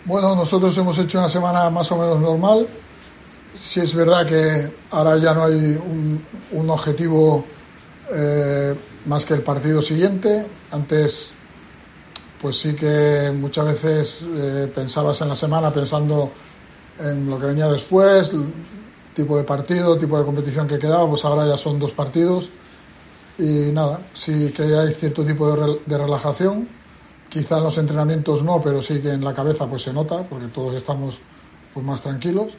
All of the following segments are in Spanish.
Bueno, nosotros hemos hecho una semana más o menos normal. Sí es verdad que ahora ya no hay un objetivo más que el partido siguiente. Antes, pues sí que muchas veces pensabas en la semana pensando en lo que venía después, el tipo de partido, tipo de competición que quedaba. Pues ahora ya son 2 partidos y nada, sí que hay cierto tipo de relajación. Quizá en los entrenamientos no, pero sí que en la cabeza pues se nota, porque todos estamos pues más tranquilos.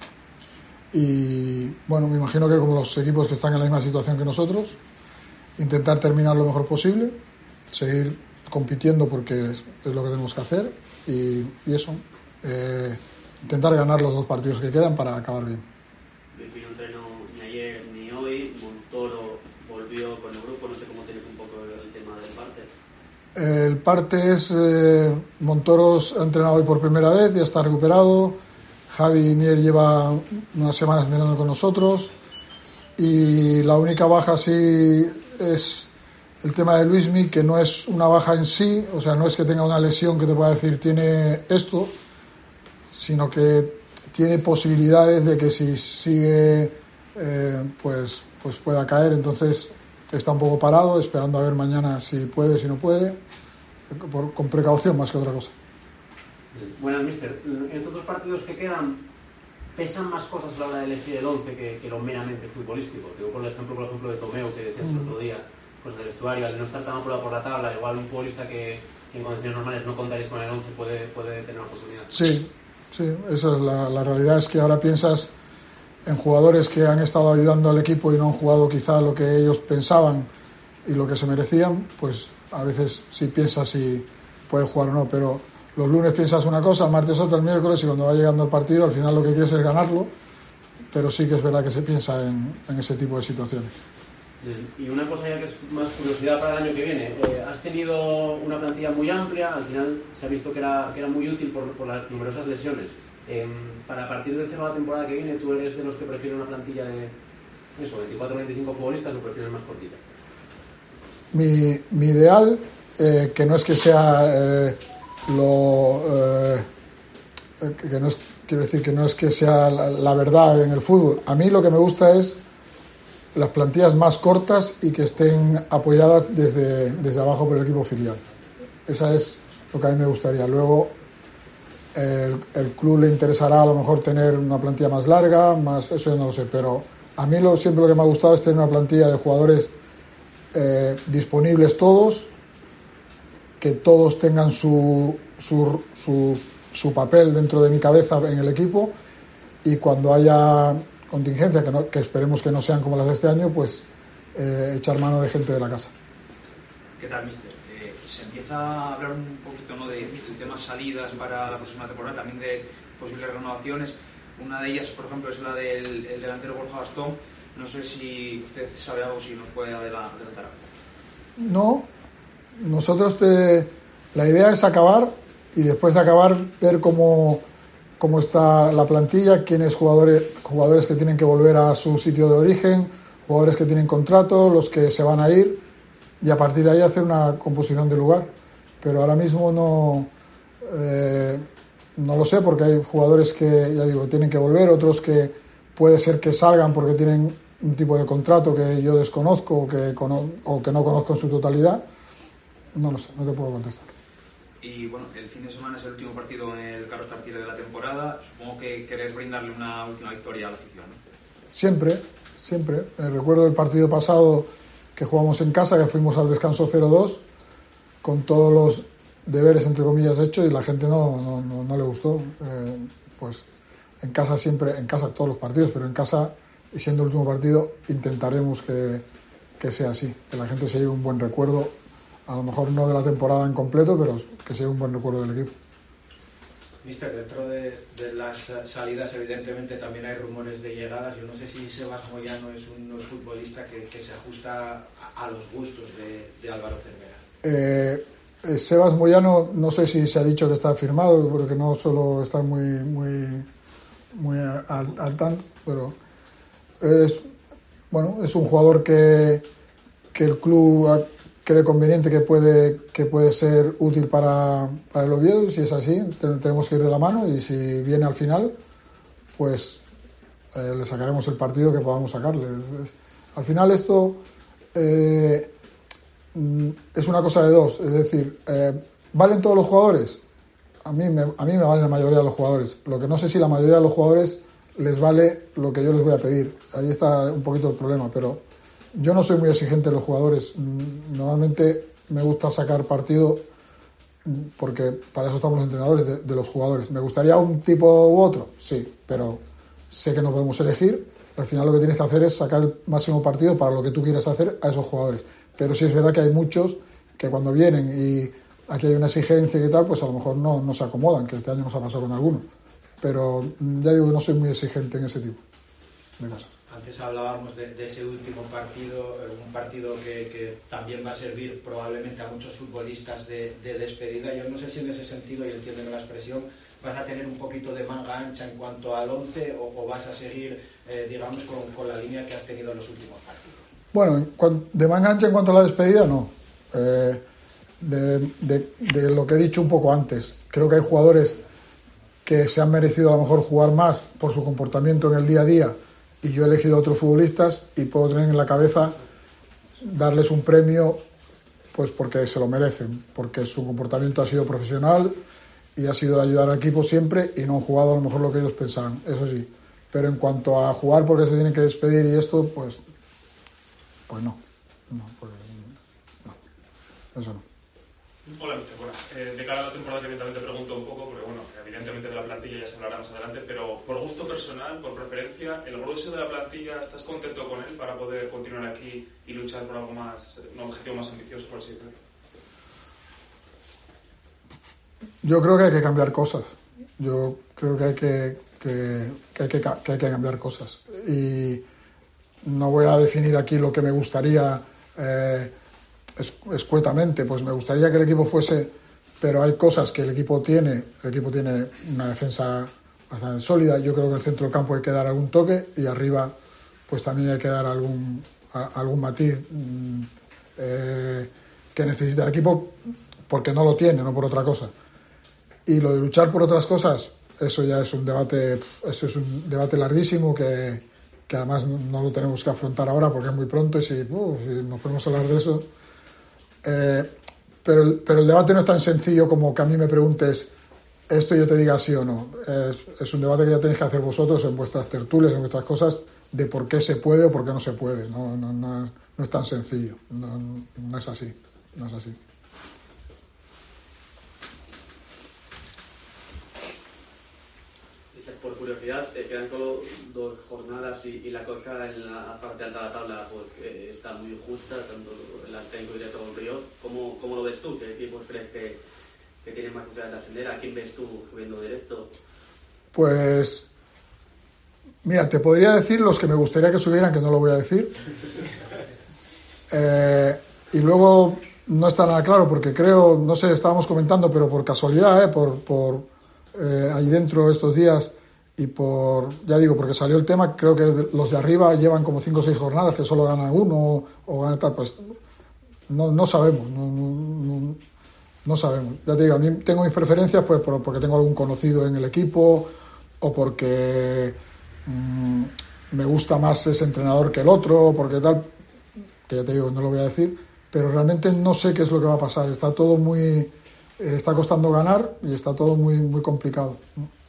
Y bueno, me imagino que como los equipos que están en la misma situación que nosotros, intentar terminar lo mejor posible, seguir compitiendo porque es lo que tenemos que hacer y eso, intentar ganar los 2 partidos que quedan para acabar bien. Luis no entrenó ni ayer ni hoy, Montoro volvió con el grupo, no sé cómo tienes un poco el tema del parte. El parte es Montoro ha entrenado hoy por primera vez, ya está recuperado. Javi Mier lleva unas semanas entrenando con nosotros y la única baja sí es el tema de Luismi, que no es una baja en sí, o sea, no es que tenga una lesión que te pueda decir tiene esto, sino que tiene posibilidades de que si sigue pues pueda caer. Entonces está un poco parado, esperando a ver mañana si puede, si no puede, con precaución más que otra cosa. Buenas, mister. En estos 2 partidos que quedan, ¿pesan más cosas a la hora de elegir el 11 que lo meramente futbolístico? Digo, por ejemplo de Tomeu, que decías el otro día, cosas del vestuario, al no estar tan apurado por la tabla, igual un futbolista que en condiciones normales no contaréis con el 11 puede tener oportunidad. Sí, esa es la realidad. Es que ahora piensas en jugadores que han estado ayudando al equipo y no han jugado quizá lo que ellos pensaban y lo que se merecían, pues a veces sí piensas si puede jugar o no, pero los lunes piensas una cosa, el martes otra, el miércoles, y cuando va llegando el partido al final lo que quieres es ganarlo, pero sí que es verdad que se piensa en ese tipo de situaciones. Y una cosa ya que es más curiosidad para el año que viene, has tenido una plantilla muy amplia, al final se ha visto que era muy útil por las numerosas lesiones. Para partir de cero la temporada que viene, ¿tú eres de los que prefieren una plantilla de 24-25 futbolistas o prefieres más cortita? Mi ideal, que no es que sea que no es, quiero decir que no es que sea la verdad en el fútbol. A mí lo que me gusta es las plantillas más cortas y que estén apoyadas desde abajo por el equipo filial. Esa es lo que a mí me gustaría. Luego el club le interesará a lo mejor tener una plantilla más larga, eso yo no lo sé, pero a mí siempre lo que me ha gustado es tener una plantilla de jugadores disponibles todos, que todos tengan su papel dentro de mi cabeza en el equipo, y cuando haya contingencia, que esperemos que no sean como las de este año, pues echar mano de gente de la casa. ¿Qué tal, mister? Se empieza a hablar un poquito, ¿no?, de temas salidas para la próxima temporada, también de posibles renovaciones. Una de ellas, por ejemplo, es la del delantero Borja Bastón. No sé si usted sabe algo, si nos puede adelantar algo. No, nosotros la idea es acabar, y después de acabar ver cómo está la plantilla, quiénes jugadores que tienen que volver a su sitio de origen, jugadores que tienen contrato, los que se van a ir, y a partir de ahí hacer una composición de lugar. Pero ahora mismo no lo sé, porque hay jugadores que, ya digo, tienen que volver, otros que puede ser que salgan porque tienen un tipo de contrato que yo desconozco o que no conozco en su totalidad. No lo sé, no te puedo contestar. Y bueno, el fin de semana es el último partido en el Carlos Tartiere de la temporada. Supongo que querer brindarle una última victoria a la afición, ¿no? Siempre. Recuerdo el partido pasado que jugamos en casa, que fuimos al descanso 0-2, con todos los deberes, entre comillas, hechos, y la gente no le gustó. Pues en casa todos los partidos, pero en casa, y siendo el último partido, intentaremos que sea así, que la gente se lleve un buen recuerdo, a lo mejor no de la temporada en completo, pero que sea un buen recuerdo del equipo. Mister, dentro de las salidas evidentemente también hay rumores de llegadas. Yo no sé si Sebas Moyano es un futbolista que se ajusta a los gustos de Álvaro Cervera. Sebas Moyano, no sé si se ha dicho que está firmado, porque no suelo estar muy al tanto, pero es un jugador que el club cree conveniente que puede ser útil para el Oviedo. Si es así, tenemos que ir de la mano, y si viene al final, pues le sacaremos el partido que podamos sacarle. Al final esto es una cosa de dos, es decir, ¿valen todos los jugadores? A mí me valen la mayoría de los jugadores. Lo que no sé si la mayoría de los jugadores les vale lo que yo les voy a pedir. Ahí está un poquito el problema, pero yo no soy muy exigente de los jugadores. Normalmente me gusta sacar partido, porque para eso estamos los entrenadores, de los jugadores. ¿Me gustaría un tipo u otro? Sí, pero sé que no podemos elegir. Al final lo que tienes que hacer es sacar el máximo partido para lo que tú quieras hacer a esos jugadores. Pero sí es verdad que hay muchos que cuando vienen y aquí hay una exigencia y tal, pues a lo mejor no se acomodan, que este año nos ha pasado con algunos. Pero ya digo que no soy muy exigente en ese tipo de cosas. Antes hablábamos de ese último partido, un partido que también va a servir probablemente a muchos futbolistas de despedida. Yo no sé si en ese sentido, y entiéndeme la expresión, vas a tener un poquito de manga ancha en cuanto al 11 o vas a seguir, digamos, con la línea que has tenido en los últimos partidos. Bueno, de manga ancha en cuanto a la despedida, no. De lo que he dicho un poco antes, creo que hay jugadores que se han merecido a lo mejor jugar más por su comportamiento en el día a día, y yo he elegido a otros futbolistas y puedo tener en la cabeza darles un premio pues porque se lo merecen, porque su comportamiento ha sido profesional y ha sido de ayudar al equipo siempre, y no han jugado a lo mejor lo que ellos pensaban, eso sí. Pero en cuanto a jugar porque se tienen que despedir y esto, pues no, eso no. Hola, mister. Buenas. De cara a la temporada que viene también te pregunto un poco, porque bueno, evidentemente de la plantilla ya se hablará más adelante, pero por gusto personal, por preferencia, ¿el grueso de la plantilla estás contento con él para poder continuar aquí y luchar por algo más, un objetivo más ambicioso, por así decirlo? Yo creo que hay que cambiar cosas. Yo creo que hay que cambiar cosas. Y no voy a definir aquí lo que me gustaría escuetamente. Pues me gustaría que el equipo fuese, pero hay cosas que el equipo tiene una defensa bastante sólida. Yo creo que en el centro del campo hay que dar algún toque, y arriba pues también hay que dar algún matiz que necesita el equipo, porque no lo tiene, no por otra cosa. Y lo de luchar por otras cosas, eso ya es un debate larguísimo que además no lo tenemos que afrontar ahora porque es muy pronto, y si nos ponemos a hablar de eso. Pero el debate no es tan sencillo como que a mí me preguntes esto y yo te diga sí o no. Es un debate que ya tenéis que hacer vosotros en vuestras tertulias, en vuestras cosas, de por qué se puede o por qué no se puede. No es tan sencillo, no es así, no es así. Por curiosidad, quedan solo 2 jornadas y la cosa en la parte alta de la tabla pues está muy justa, tanto el ascenso directo como el Ríos. ¿Cómo lo ves tú? ¿Qué equipos crees que tienen más posibilidad de ascender? ¿A quién ves tú subiendo directo? Pues mira, te podría decir los que me gustaría que subieran, que no lo voy a decir. Y luego no está nada claro, porque creo, no sé, estábamos comentando, pero por casualidad, por ahí dentro estos días, y ya digo, porque salió el tema, creo que los de arriba llevan como 5 o 6 jornadas que solo ganan uno o ganan tal, pues no sabemos, no sabemos. Ya te digo, a mí tengo mis preferencias pues porque tengo algún conocido en el equipo, o porque me gusta más ese entrenador que el otro, porque tal, que ya te digo, no lo voy a decir, pero realmente no sé qué es lo que va a pasar. Está todo está costando ganar y está todo muy, muy complicado, ¿no?